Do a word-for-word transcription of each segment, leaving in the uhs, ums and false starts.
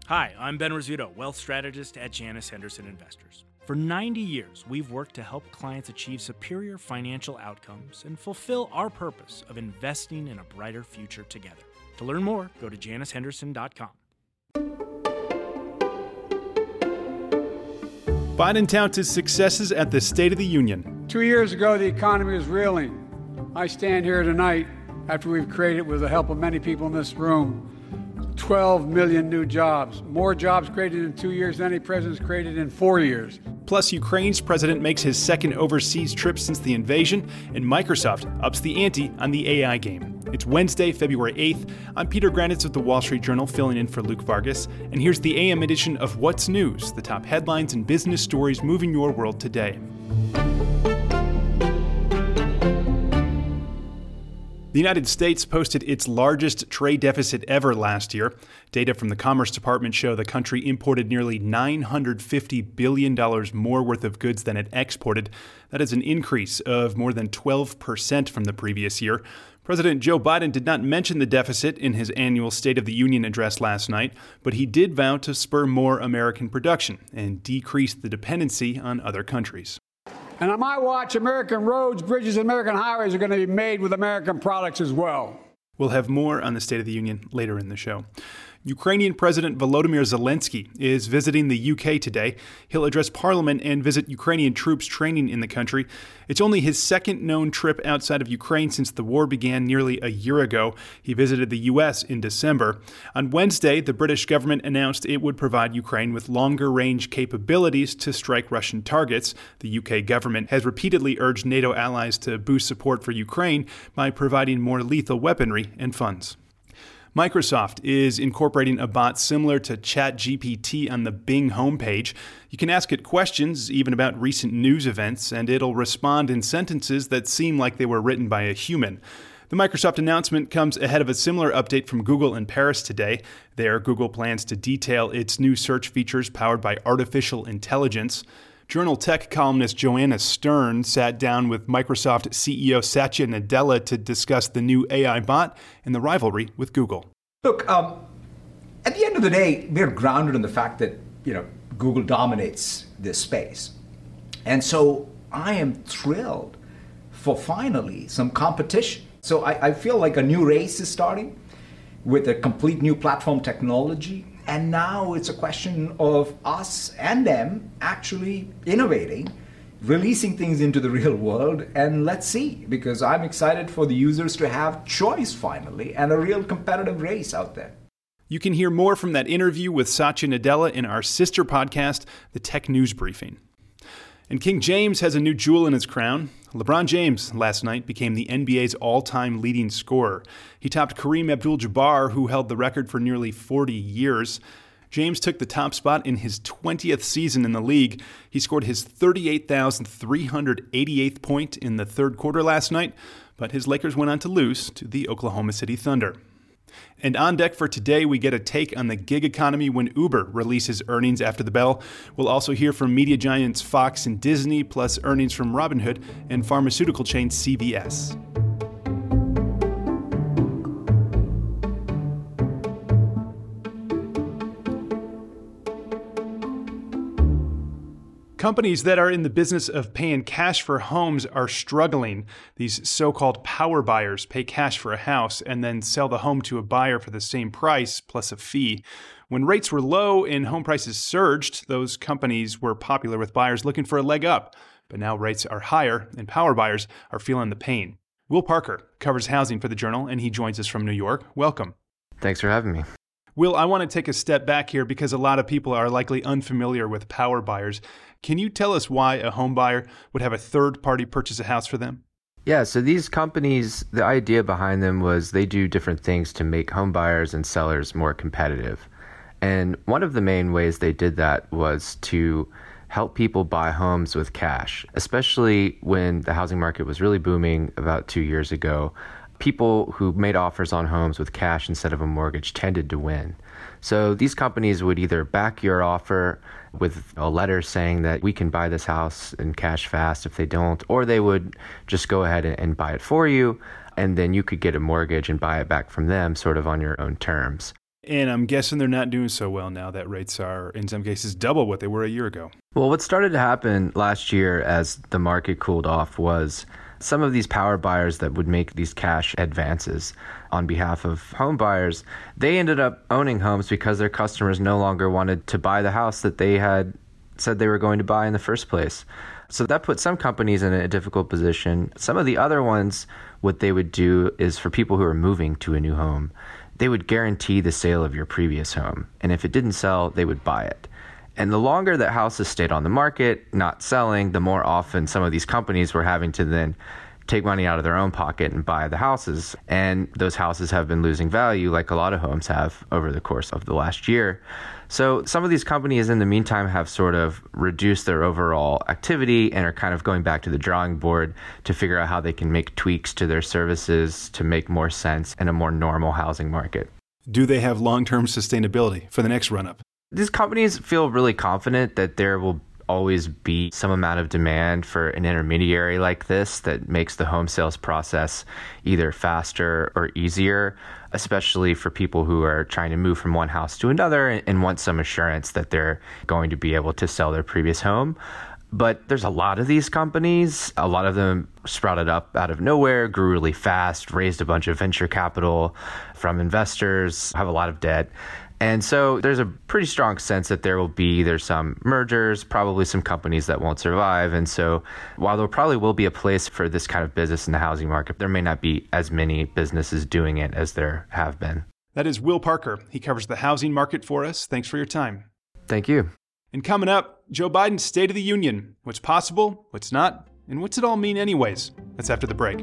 Hi, I'm Ben Rizzuto, wealth strategist at Janus Henderson Investors. For ninety years, we've worked to help clients achieve superior financial outcomes and fulfill our purpose of investing in a brighter future together. To learn more, go to janus henderson dot com. Biden touts his successes at the State of the Union. Two years ago, the economy was reeling. I stand here tonight after we've created, with the help of many people in this room, twelve million new jobs. More jobs created in two years than any president's created in four years. Plus, Ukraine's president makes his second overseas trip since the invasion, and Microsoft ups the ante on the A I game. It's Wednesday, February eighth. I'm Peter Granitz of the Wall Street Journal, filling in for Luke Vargas. And here's the A M edition of What's News, the top headlines and business stories moving your world today. The United States posted its largest trade deficit ever last year. Data from the Commerce Department show the country imported nearly nine hundred fifty billion dollars more worth of goods than it exported. That is an increase of more than twelve percent from the previous year. President Joe Biden did not mention the deficit in his annual State of the Union address last night, but he did vow to spur more American production and decrease the dependency on other countries. And on my watch, American roads, bridges, and American highways are going to be made with American products as well. We'll have more on the State of the Union later in the show. Ukrainian President Volodymyr Zelensky is visiting the U K today. He'll address Parliament and visit Ukrainian troops training in the country. It's only his second known trip outside of Ukraine since the war began nearly a year ago. He visited the U S in December. On Wednesday, the British government announced it would provide Ukraine with longer-range capabilities to strike Russian targets. The U K government has repeatedly urged NATO allies to boost support for Ukraine by providing more lethal weaponry and funds. Microsoft is incorporating a bot similar to ChatGPT on the Bing homepage. You can ask it questions, even about recent news events, and it'll respond in sentences that seem like they were written by a human. The Microsoft announcement comes ahead of a similar update from Google in Paris today. There, Google plans to detail its new search features powered by artificial intelligence. Journal Tech columnist Joanna Stern sat down with Microsoft C E O Satya Nadella to discuss the new A I bot and the rivalry with Google. Look, um, at the end of the day, we're grounded in the fact that, you know, Google dominates this space. And so I am thrilled for finally some competition. So I, I feel like a new race is starting with a complete new platform technology. And now it's a question of us and them actually innovating, releasing things into the real world, and let's see, because I'm excited for the users to have choice finally and a real competitive race out there. You can hear more from that interview with Satya Nadella in our sister podcast, The Tech News Briefing. And King James has a new jewel in his crown. LeBron James last night became the N B A's all-time leading scorer. He topped Kareem Abdul-Jabbar, who held the record for nearly forty years. James took the top spot in his twentieth season in the league. He scored his thirty-eight thousand three hundred eighty-eighth point in the third quarter last night, but his Lakers went on to lose to the Oklahoma City Thunder. And on deck for today, we get a take on the gig economy when Uber releases earnings after the bell. We'll also hear from media giants Fox and Disney, plus earnings from Robinhood and pharmaceutical chain C V S. Companies that are in the business of paying cash for homes are struggling. These so-called power buyers pay cash for a house and then sell the home to a buyer for the same price plus a fee. When rates were low and home prices surged, those companies were popular with buyers looking for a leg up. But now rates are higher and power buyers are feeling the pain. Will Parker covers housing for the Journal, and he joins us from New York. Welcome. Thanks for having me. Will, I want to take a step back here because a lot of people are likely unfamiliar with power buyers. Can you tell us why a home buyer would have a third party purchase a house for them? Yeah, so these companies, the idea behind them was they do different things to make home buyers and sellers more competitive. And one of the main ways they did that was to help people buy homes with cash, especially when the housing market was really booming about two years ago. People who made offers on homes with cash instead of a mortgage tended to win. So these companies would either back your offer with a letter saying that we can buy this house in cash fast if they don't, or they would just go ahead and buy it for you, and then you could get a mortgage and buy it back from them sort of on your own terms. And I'm guessing they're not doing so well now that rates are, in some cases, double what they were a year ago. Well, what started to happen last year as the market cooled off was some of these power buyers that would make these cash advances on behalf of home buyers, they ended up owning homes because their customers no longer wanted to buy the house that they had said they were going to buy in the first place. So that put some companies in a difficult position. Some of the other ones, what they would do is for people who are moving to a new home, they would guarantee the sale of your previous home. And if it didn't sell, they would buy it. And the longer that houses stayed on the market, not selling, the more often some of these companies were having to then take money out of their own pocket and buy the houses. And those houses have been losing value like a lot of homes have over the course of the last year. So some of these companies in the meantime have sort of reduced their overall activity and are kind of going back to the drawing board to figure out how they can make tweaks to their services to make more sense in a more normal housing market. Do they have long-term sustainability for the next run-up? These companies feel really confident that there will always be some amount of demand for an intermediary like this that makes the home sales process either faster or easier, especially for people who are trying to move from one house to another and want some assurance that they're going to be able to sell their previous home. But there's a lot of these companies. A lot of them sprouted up out of nowhere, grew really fast, raised a bunch of venture capital from investors, have a lot of debt. And so there's a pretty strong sense that there will be, there's some mergers, probably some companies that won't survive. And so while there probably will be a place for this kind of business in the housing market, there may not be as many businesses doing it as there have been. That is Will Parker. He covers the housing market for us. Thanks for your time. Thank you. And coming up, Joe Biden's State of the Union. What's possible, what's not, and what's it all mean anyways? That's after the break.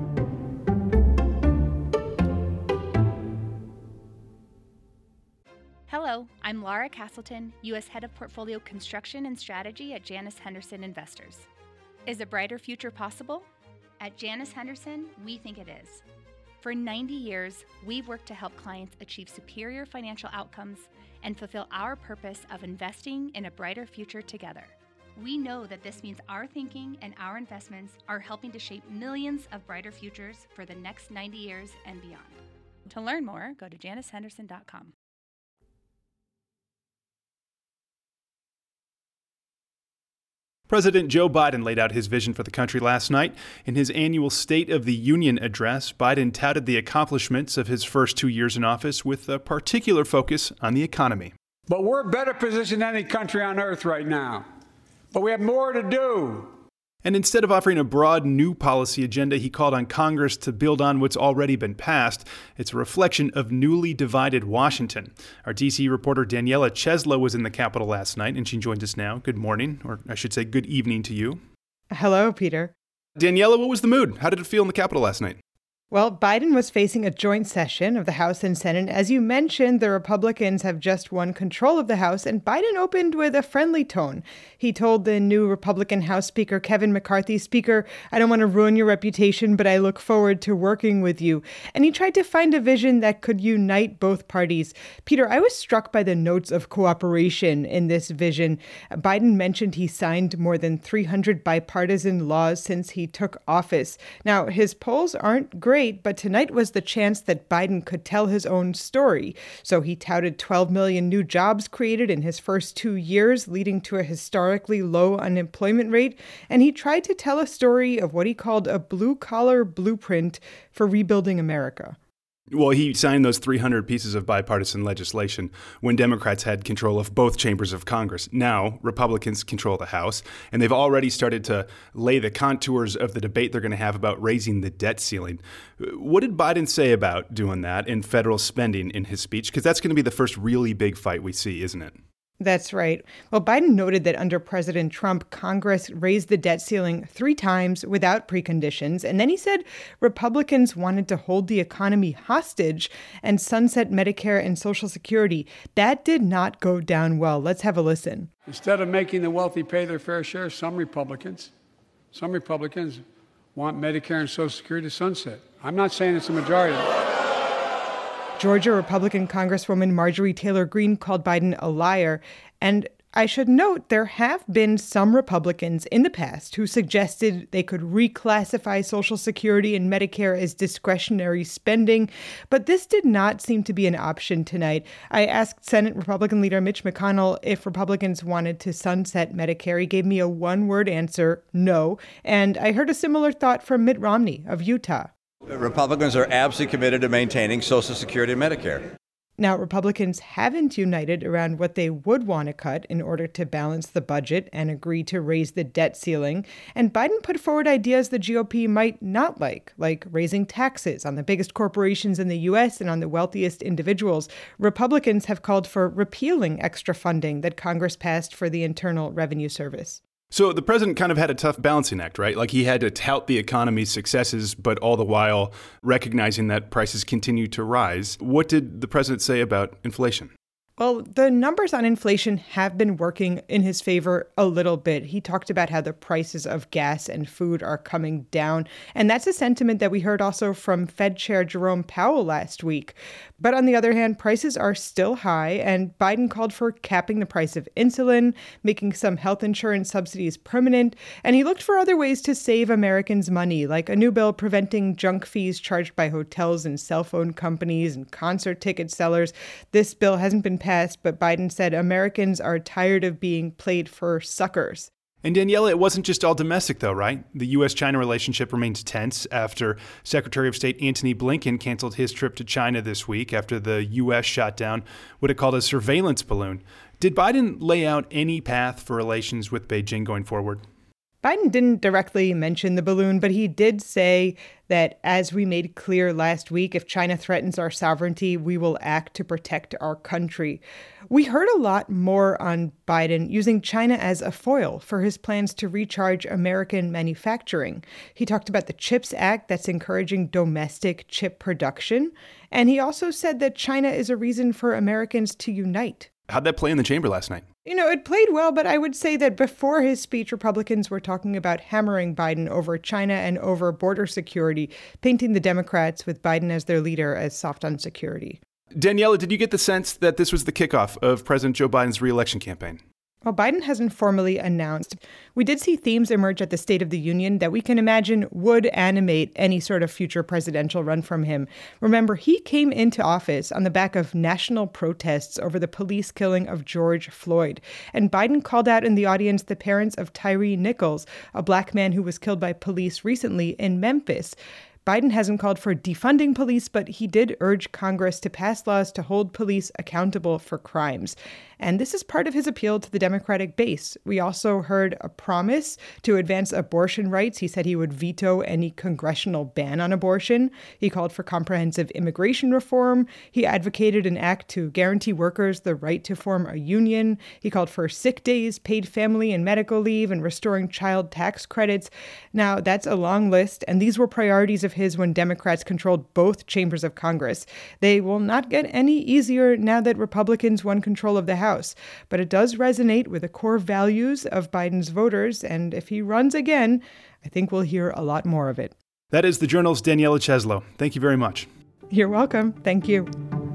Hello, I'm Laura Castleton, U S Head of Portfolio Construction and Strategy at Janus Henderson Investors. Is a brighter future possible? At Janus Henderson, we think it is. For ninety years, we've worked to help clients achieve superior financial outcomes and fulfill our purpose of investing in a brighter future together. We know that this means our thinking and our investments are helping to shape millions of brighter futures for the next ninety years and beyond. To learn more, go to janus henderson dot com. President Joe Biden laid out his vision for the country last night. In his annual State of the Union address, Biden touted the accomplishments of his first two years in office with a particular focus on the economy. But we're better positioned than any country on earth right now. But we have more to do. And instead of offering a broad new policy agenda, he called on Congress to build on what's already been passed. It's a reflection of newly divided Washington. Our D C reporter Daniela Cheslow was in the Capitol last night, and she joins us now. Good morning, or I should say good evening to you. Hello, Peter. Daniela, what was the mood? How did it feel in the Capitol last night? Well, Biden was facing a joint session of the House and Senate. As you mentioned, the Republicans have just won control of the House, and Biden opened with a friendly tone. He told the new Republican House Speaker, Kevin McCarthy, Speaker, I don't want to ruin your reputation, but I look forward to working with you. And he tried to find a vision that could unite both parties. Peter, I was struck by the notes of cooperation in this vision. Biden mentioned he signed more than three hundred bipartisan laws since he took office. Now, his polls aren't great, but tonight was the chance that Biden could tell his own story. So he touted twelve million new jobs created in his first two years, leading to a historically low unemployment rate. And he tried to tell a story of what he called a blue-collar blueprint for rebuilding America. Well, he signed those three hundred pieces of bipartisan legislation when Democrats had control of both chambers of Congress. Now, Republicans control the House, and they've already started to lay the contours of the debate they're going to have about raising the debt ceiling. What did Biden say about doing that in federal spending in his speech? Because that's going to be the first really big fight we see, isn't it? That's right. Well, Biden noted that under President Trump, Congress raised the debt ceiling three times without preconditions. And then he said Republicans wanted to hold the economy hostage and sunset Medicare and Social Security. That did not go down well. Let's have a listen. Instead of making the wealthy pay their fair share, some Republicans, some Republicans want Medicare and Social Security to sunset. I'm not saying it's a majority. Georgia Republican Congresswoman Marjorie Taylor Greene called Biden a liar. And I should note there have been some Republicans in the past who suggested they could reclassify Social Security and Medicare as discretionary spending, but this did not seem to be an option tonight. I asked Senate Republican leader Mitch McConnell if Republicans wanted to sunset Medicare. He gave me a one-word answer, no, and I heard a similar thought from Mitt Romney of Utah. Republicans are absolutely committed to maintaining Social Security and Medicare. Now, Republicans haven't united around what they would want to cut in order to balance the budget and agree to raise the debt ceiling. And Biden put forward ideas the G O P might not like, like raising taxes on the biggest corporations in the U S and on the wealthiest individuals. Republicans have called for repealing extra funding that Congress passed for the Internal Revenue Service. So the president kind of had a tough balancing act, right? Like he had to tout the economy's successes, but all the while recognizing that prices continue to rise. What did the president say about inflation? Well, the numbers on inflation have been working in his favor a little bit. He talked about how the prices of gas and food are coming down. And that's a sentiment that we heard also from Fed Chair Jerome Powell last week. But on the other hand, prices are still high, and Biden called for capping the price of insulin, making some health insurance subsidies permanent, and he looked for other ways to save Americans money, like a new bill preventing junk fees charged by hotels and cell phone companies and concert ticket sellers. This bill hasn't been passed, but Biden said Americans are tired of being played for suckers. And Daniela, it wasn't just all domestic, though, right? The U S China relationship remains tense after Secretary of State Antony Blinken canceled his trip to China this week after the U S shot down what it called a surveillance balloon. Did Biden lay out any path for relations with Beijing going forward? Biden didn't directly mention the balloon, but he did say that, as we made clear last week, if China threatens our sovereignty, we will act to protect our country. We heard a lot more on Biden using China as a foil for his plans to recharge American manufacturing. He talked about the CHIPS Act that's encouraging domestic chip production. And he also said that China is a reason for Americans to unite. How'd that play in the chamber last night? You know, it played well, but I would say that before his speech, Republicans were talking about hammering Biden over China and over border security, painting the Democrats with Biden as their leader as soft on security. Daniela, did you get the sense that this was the kickoff of President Joe Biden's re-election campaign? Well, Biden hasn't formally announced. We did see themes emerge at the State of the Union that we can imagine would animate any sort of future presidential run from him. Remember, he came into office on the back of national protests over the police killing of George Floyd. And Biden called out in the audience the parents of Tyree Nichols, a black man who was killed by police recently in Memphis. Biden hasn't called for defunding police, but he did urge Congress to pass laws to hold police accountable for crimes. And this is part of his appeal to the Democratic base. We also heard a promise to advance abortion rights. He said he would veto any congressional ban on abortion. He called for comprehensive immigration reform. He advocated an act to guarantee workers the right to form a union. He called for sick days, paid family and medical leave, and restoring child tax credits. Now, that's a long list, and these were priorities of his when Democrats controlled both chambers of Congress. They will not get any easier now that Republicans won control of the House. House, but it does resonate with the core values of Biden's voters, and if he runs again, I think we'll hear a lot more of it. That is the Journal's Daniela Cheslow. Thank you very much. You're welcome. Thank you.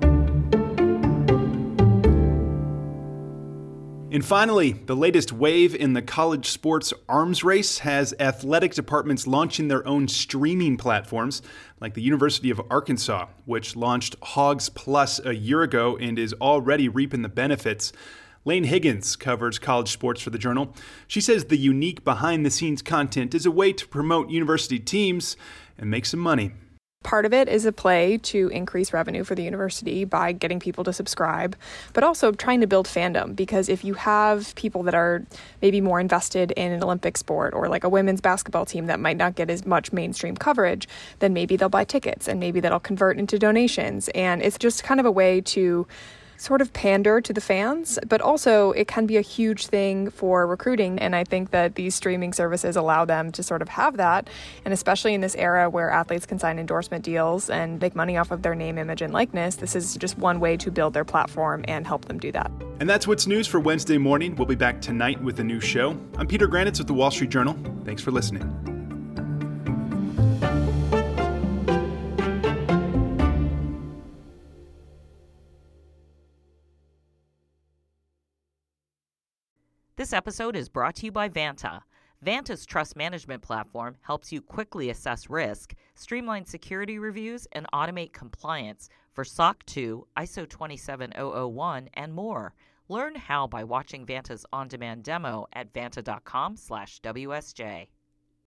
And finally, the latest wave in the college sports arms race has athletic departments launching their own streaming platforms, like the University of Arkansas, which launched Hogs Plus a year ago and is already reaping the benefits. Lane Higgins covers college sports for the Journal. She says the unique behind-the-scenes content is a way to promote university teams and make some money. Part of it is a play to increase revenue for the university by getting people to subscribe, but also trying to build fandom, because if you have people that are maybe more invested in an Olympic sport or like a women's basketball team that might not get as much mainstream coverage, then maybe they'll buy tickets and maybe that'll convert into donations. And it's just kind of a way to sort of pander to the fans, but also it can be a huge thing for recruiting. And I think that these streaming services allow them to sort of have that. And especially in this era where athletes can sign endorsement deals and make money off of their name, image, and likeness, this is just one way to build their platform and help them do that. And that's what's news for Wednesday morning. We'll be back tonight with a new show. I'm Peter Granitz with the Wall Street Journal. Thanks for listening. This episode is brought to you by Vanta. Vanta's trust management platform helps you quickly assess risk, streamline security reviews, and automate compliance for S O C two, I S O twenty-seven thousand one, and more. Learn how by watching Vanta's on-demand demo at vanta dot com slash W S J.